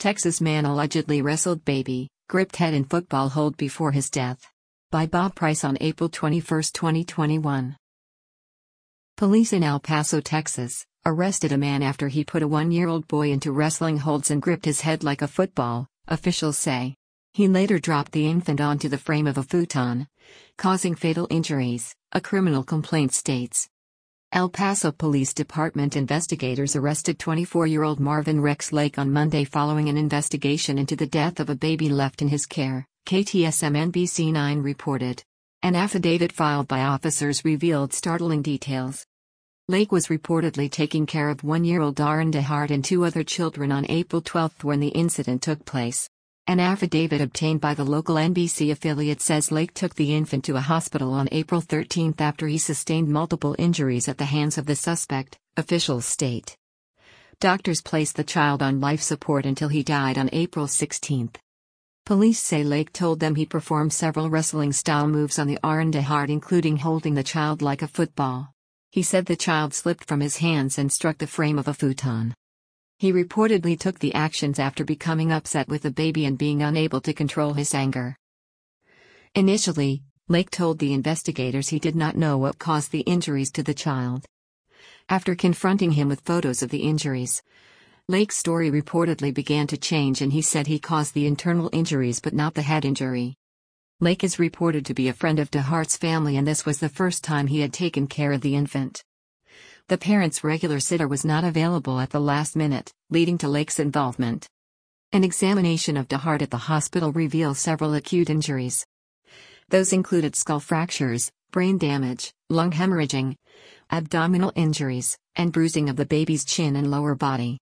Texas man allegedly wrestled baby, gripped head in football hold before his death. By Bob Price on April 21, 2021. Police in El Paso, Texas, arrested a man after he put a 1-year-old boy into wrestling holds and gripped his head like a football, officials say. He later dropped the infant onto the frame of a futon, causing fatal injuries, a criminal complaint states. El Paso Police Department investigators arrested 24-year-old Marvin Rex Lake on Monday following an investigation into the death of a baby left in his care, KTSM NBC9 reported. An affidavit filed by officers revealed startling details. Lake was reportedly taking care of 1-year-old Aaron DeHart and 2 other children on April 12 when the incident took place. An affidavit obtained by the local NBC affiliate says Lake took the infant to a hospital on April 13 after he sustained multiple injuries at the hands of the suspect, officials state. Doctors placed the child on life support until he died on April 16. Police say Lake told them he performed several wrestling-style moves on the Aaron DeHart, including holding the child like a football. He said the child slipped from his hands and struck the frame of a futon. He reportedly took the actions after becoming upset with the baby and being unable to control his anger. Initially, Lake told the investigators he did not know what caused the injuries to the child. After confronting him with photos of the injuries, Lake's story reportedly began to change and he said he caused the internal injuries but not the head injury. Lake is reported to be a friend of DeHart's family and this was the first time he had taken care of the infant. The parent's regular sitter was not available at the last minute, leading to Lake's involvement. An examination of DeHart at the hospital reveals several acute injuries. Those included skull fractures, brain damage, lung hemorrhaging, abdominal injuries, and bruising of the baby's chin and lower body.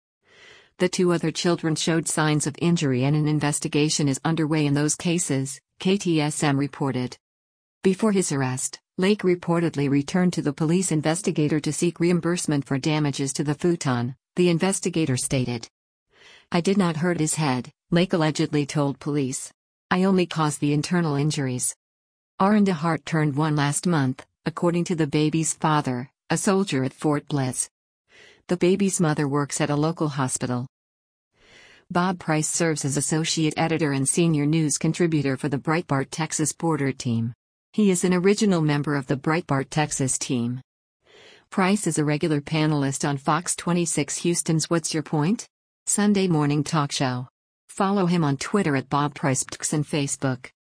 The 2 other children showed signs of injury and an investigation is underway in those cases, KTSM reported. Before his arrest, Lake reportedly returned to the police investigator to seek reimbursement for damages to the futon, the investigator stated. I did not hurt his head, Lake allegedly told police. I only caused the internal injuries. Aaron DeHart turned 1 last month, according to the baby's father, a soldier at Fort Bliss. The baby's mother works at a local hospital. Bob Price serves as associate editor and senior news contributor for the Breitbart Texas Border Team. He is an original member of the Breitbart Texas team. Price is a regular panelist on Fox 26 Houston's What's Your Point? Sunday morning talk show. Follow him on Twitter at Bob Price and Facebook.